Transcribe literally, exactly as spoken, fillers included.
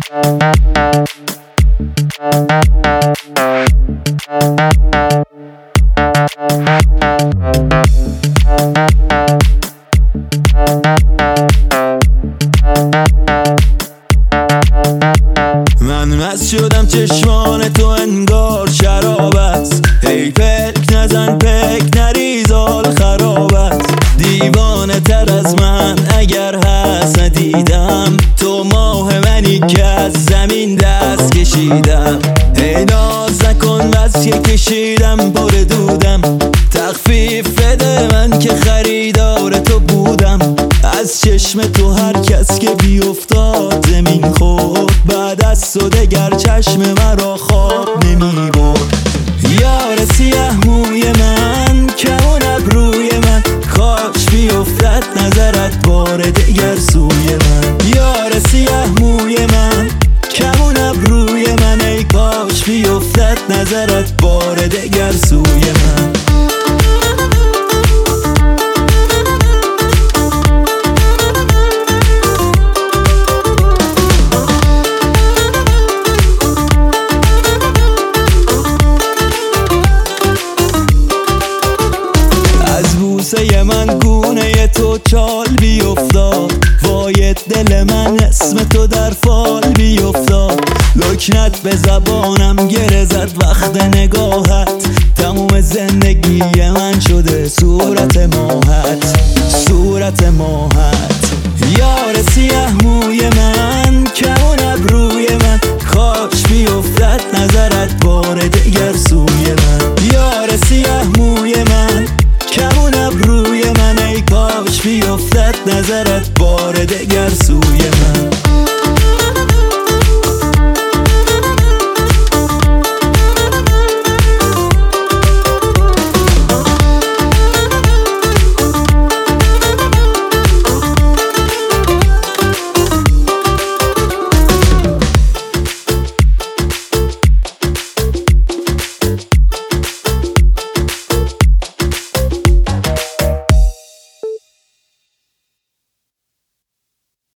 من مست شدم چشمان تو انگار شراب است. هی پک نزن پک نریز حال خراب است. دیوانه تر از من اگر هست ندیدم، تو ماه منی که از زمین دست کشیدم. هی ناز نکن بس که کشیدم بار دودم، تخفیف بده من که خریدار تو بودم. از چشم تو هر کس که بیفتاد زمین خورد، بعد از تو دگر چشم مرا خواب نمی برد. یار سیه موی من، کمون ابروی من، کاش بیفتد نظرت بار دگر سوی من. یار سیه موی من، کمون ابروی من، ای کاش بیفتد نظرت بار دگر سوی من. بوسه من گونه تو چال بیفتاد، وای دل من اسم تو در فال بیفتاد. لکنت به زبانم گره زد وقت نگاهت، تموم زندگی من شده صورت ماهت، صورت ماهت. یار سیه موی من، کمون ابروی من، کاش بیفتد نظرت بار دگر سوی من. یار سیه موی من، کمون ابروی من، ای کاش بیفتد نظرت بار دگر سوی